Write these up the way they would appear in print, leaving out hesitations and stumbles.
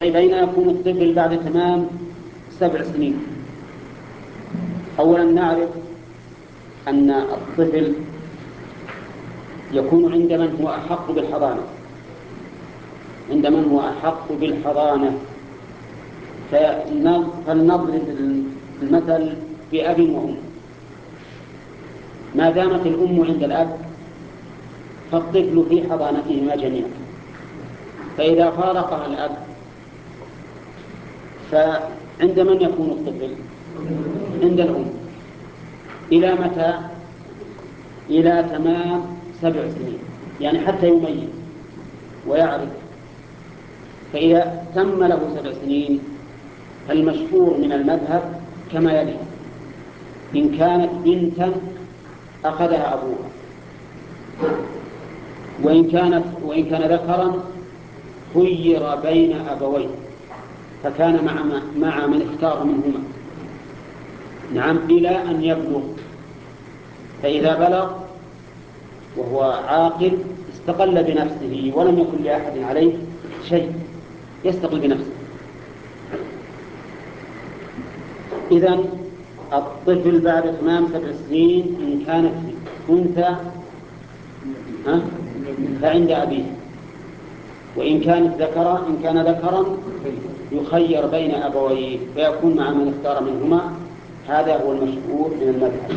أين يكون الطفل بعد تمام 7 سنين؟ أولا نعرف أن الطفل يكون عند من هو أحق بالحضانة، عند من هو أحق بالحضانة. فلنضرب المثل بأب وأم. ما دامت الأم عند الأب فالطفل في حضانتهما جميعا، فإذا فارقها الأب فعند من يكون الطفل؟ عند الأم. إلى متى؟ إلى تمام 7 سنين، يعني حتى يميز ويعرف. فإذا تم له 7 سنين فالمشهور من المذهب كما يلي: إن كانت بنتا أخذها أبوها، وإن كان ذكرا خير بين أبوين فكان مع من اختار منهما، نعم، إلى أن يبلغ. فإذا بلغ وهو عاقل استقل بنفسه ولم يكن لأحد عليه شيء، يستقل بنفسه. إذن الطفل بعد تمام 7 سنين إن كانت أنثى فعند أبيه، وإن كان ذكرا يخير بين أبويه فيكون مع من اختار منهما. هذا هو المشهور من المذهب،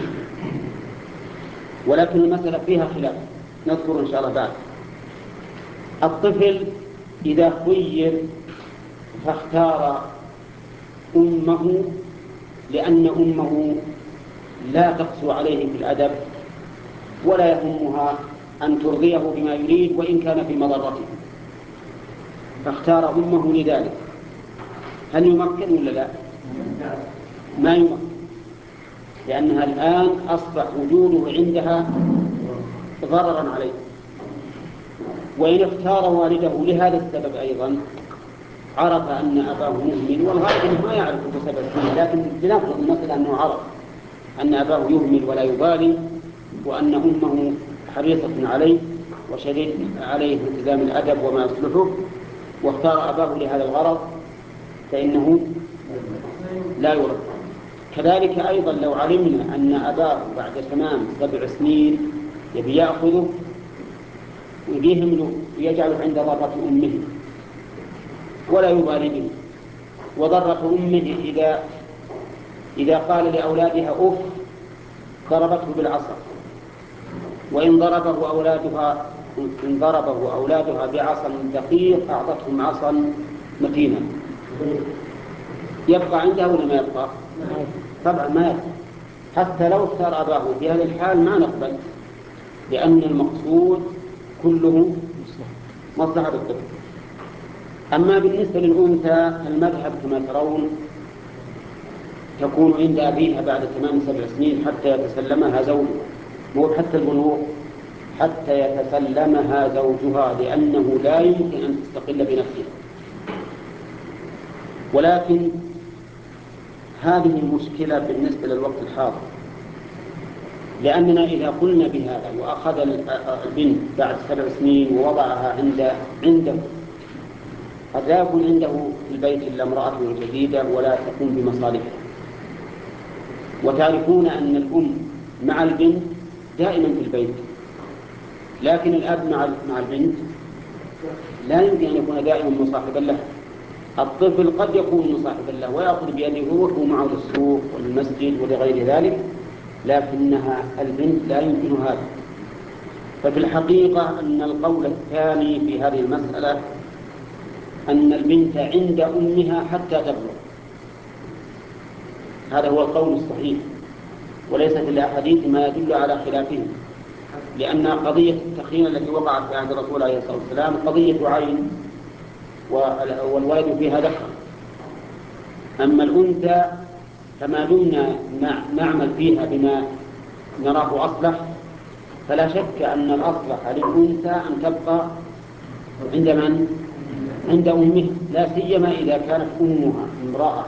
ولكن المسألة فيها خلاف نذكر إن شاء الله بعد. الطفل إذا خير فاختار أمه لأن أمه لا تقسو عليه في الأدب ولا يهمها أن ترضيه بما يريد وإن كان في مضرته، فاختار أمه لذلك. هل يمكن ولا لا؟ ما يمكن، لأنها الآن أصبح وجوده عندها ضررا عليه. وإن اختار والده لهذا السبب أيضا عرف أن أباه مهمل، والغالب أنه ما يعرف بسبب فيه، لكن لنفرض المسألة أنه عرف أن أباه يهمل ولا يبالي، وأن أمه حريصة عليه وشديد عليه التزام الأدب وما يصلحه، واختار أباه لهذا الغرض فإنه لا يرد. كذلك أيضا لو علمنا أن أباه بعد تمام 7 سنين يبي يأخذه ويهمله ويجعله عند ضرة أمه ولا يبالي به، وضرة أمه إذا قال لأولادها أف ضربته بالعصا، وإن ضربه أولادها بعصا دقيق أعطتهم عصا متينا، يبقى عنده ولا ما يبقى؟ طبعا ما يبقى. حتى لو اختار أباه في هذه الحال ما نقبل، لأن المقصود كله مصلحة الطفل. أما بالنسبة للأنثى المذهب كما ترون تكون عند أبيها بعد تمام 7 سنين حتى يتسلمها زوجها، مو حتى البلوغ، حتى يتسلمها زوجها، لأنه لا يمكن أن تستقل بنفسها. ولكن هذه المشكلة بالنسبة للوقت الحاضر، لأننا إذا قلنا بهذا وأخذ البنت بعد 7 سنين ووضعها عنده، قد لا يكون عنده في البيت إلا امرأته الجديدة ولا تقوم بمصالحه. وتعرفون أن الأم مع البنت دائما في البيت، لكن الأب مع البنت لا يمكن أن يكون دائما مصاحبا له. الطفل قد يكون مصاحبا له ويأخذ بيده وهو معه للسوق والمسجد ولغير ذلك، لكنها البنت لا يمكن هذا. ففي الحقيقة أن القول الثاني في هذه المسألة أن البنت عند أمها حتى تبلغ، هذا هو القول الصحيح، وليس في الأحاديث ما يدل على خلافه، لأن قضية التخيير التي وقعت في عهد الرسول عليه الصلاة والسلام قضية عين والولد فيها ذكر. أما الأنثى فما دمنا نعمل فيها بما نراه أصلح، فلا شك أن الأصلح للأنثى أن تبقى عند من؟ عند أمها، لا سيما إذا كانت أمها امرأة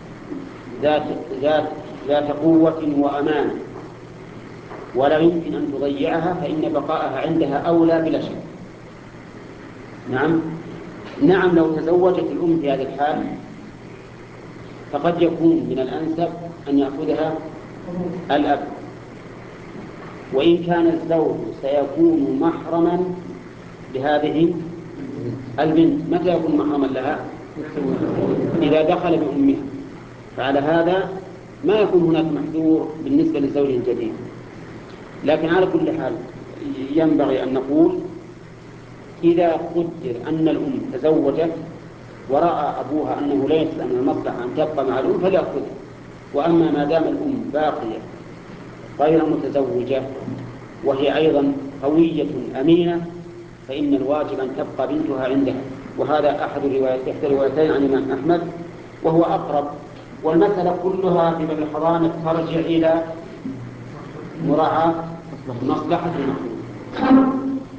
ذات قوة وأمانة ولا يمكن أن تضيعها، فإن بقاءها عندها أولى بلا شك. نعم. نعم، لو تزوجت الأم في هذه الحال فقد يكون من الأنسب أن يأخذها الأب، وإن كان الزوج سيكون محرما لهذه البنت. متى يكون محرما لها؟ إذا دخل بأمها، فعلى هذا ما يكون هناك محذور بالنسبة للزوج الجديد. لكن على كل حال ينبغي أن نقول إذا قدر أن الأم تزوجت ورأى أبوها أنه ليس من المصلحة أن تبقى مع الأم فليأخذها. وأما ما دام الأم باقية غير متزوجة وهي أيضا قوية أمينة فإن الواجب أن تبقى بنتها عندها، وهذا أحد إحدى الروايتين عن الإمام أحمد وهو أقرب. والمسألة كلها في باب الحضانة ترجع إلى مراعاة مصلحة المخلوق.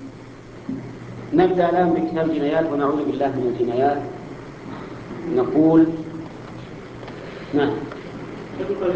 نبدأ الآن بكتاب الجنايات ونعوذ بالله من الجنايات. نقول نعم.